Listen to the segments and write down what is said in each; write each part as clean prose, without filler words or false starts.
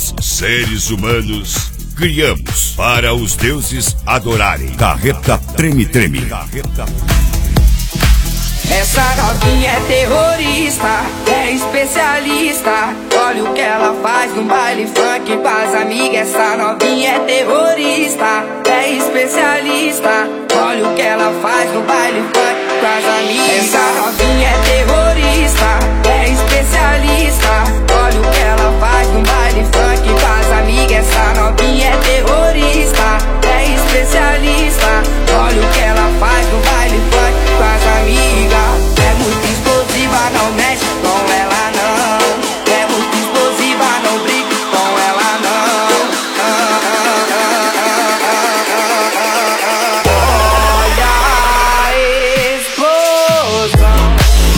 Nós, seres humanos, criamos para os deuses adorarem. Carreta treme-treme. Essa novinha é terrorista, é especialista. Olha o que ela faz no baile funk com as amigas. Essa novinha é terrorista, é especialista. Olha o que ela faz no baile funk com as amigas. Essa novinha é terrorista, é especialista. Olha o que ela faz no baile funk com as amigas. Essa novinha é terrorista, é especialista. Olha o que ela faz no baile funk com as amigas. É muito explosiva, não mexe com ela não. É muito explosiva, não brinque com ela não. Olha a explosão.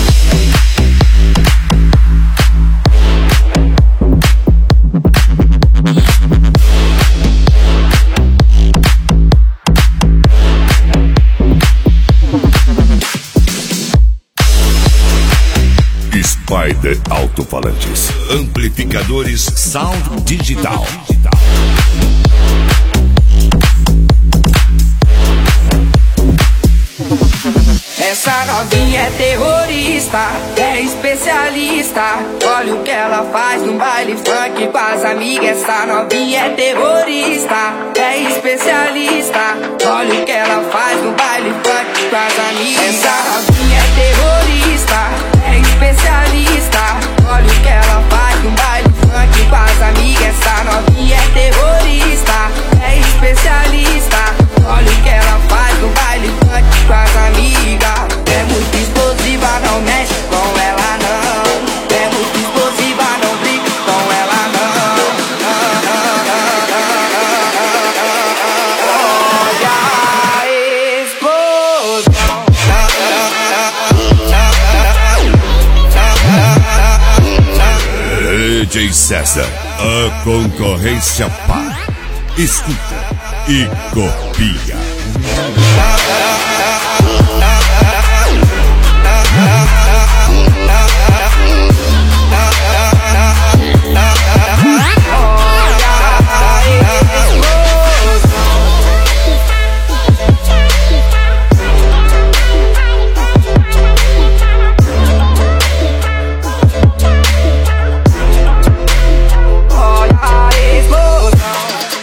Spider Alto-Falantes. Amplificadores Sound Digital. Essa novinha é terrorista, é especialista. Olha o que ela faz no baile funk com as amigas. Essa novinha é terrorista, é especialista. Olha o que ela faz no baile funk com as amigas. Essa novinha é terrorista, é especialista. Olha o que ela faz no baile funk com as amigas. Essa novinha é terrorista, é especialista. Olha o que ela faz no baile funk com as amigas. É muito explosiva, não mexe com ela não. É muito explosiva, não brinca com ela não. Olha a explosão. DJ César, a concorrência para. Escuta e copia.